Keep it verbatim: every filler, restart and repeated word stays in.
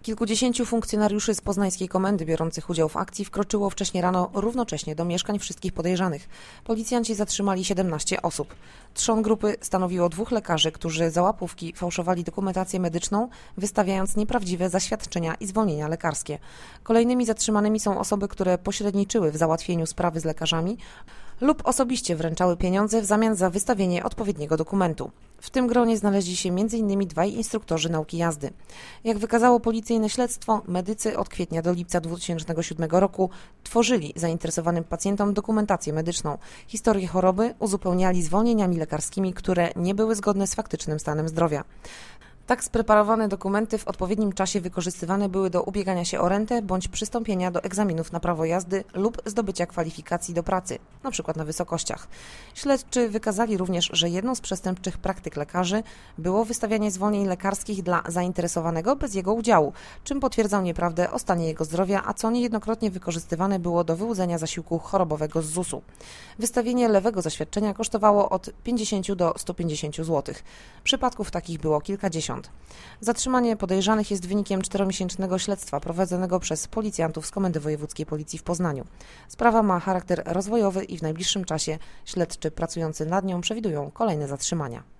Kilkudziesięciu funkcjonariuszy z poznańskiej komendy biorących udział w akcji wkroczyło wcześniej rano równocześnie do mieszkań wszystkich podejrzanych. Policjanci zatrzymali siedemnaście osób. Trzon grupy stanowiło dwóch lekarzy, którzy za łapówki fałszowali dokumentację medyczną, wystawiając nieprawdziwe zaświadczenia i zwolnienia lekarskie. Kolejnymi zatrzymanymi są osoby, które pośredniczyły w załatwieniu sprawy z lekarzami lub osobiście wręczały pieniądze w zamian za wystawienie odpowiedniego dokumentu. W tym gronie znaleźli się między innymi dwaj instruktorzy nauki jazdy. Jak wykazało policyjne śledztwo, medycy od kwietnia do lipca dwa tysiące siódmego roku tworzyli zainteresowanym pacjentom dokumentację medyczną. Historię choroby uzupełniali zwolnieniami lekarskimi, które nie były zgodne z faktycznym stanem zdrowia. Tak spreparowane dokumenty w odpowiednim czasie wykorzystywane były do ubiegania się o rentę bądź przystąpienia do egzaminów na prawo jazdy lub zdobycia kwalifikacji do pracy, np. na wysokościach. Śledczy wykazali również, że jedną z przestępczych praktyk lekarzy było wystawianie zwolnień lekarskich dla zainteresowanego bez jego udziału, czym potwierdzał nieprawdę o stanie jego zdrowia, a co niejednokrotnie wykorzystywane było do wyłudzenia zasiłku chorobowego z zusu. Wystawienie lewego zaświadczenia kosztowało od pięćdziesięciu do stu pięćdziesięciu złotych. Przypadków takich było kilkadziesiąt. Zatrzymanie podejrzanych jest wynikiem czteromiesięcznego śledztwa prowadzonego przez policjantów z Komendy Wojewódzkiej Policji w Poznaniu. Sprawa ma charakter rozwojowy i w najbliższym czasie śledczy pracujący nad nią przewidują kolejne zatrzymania.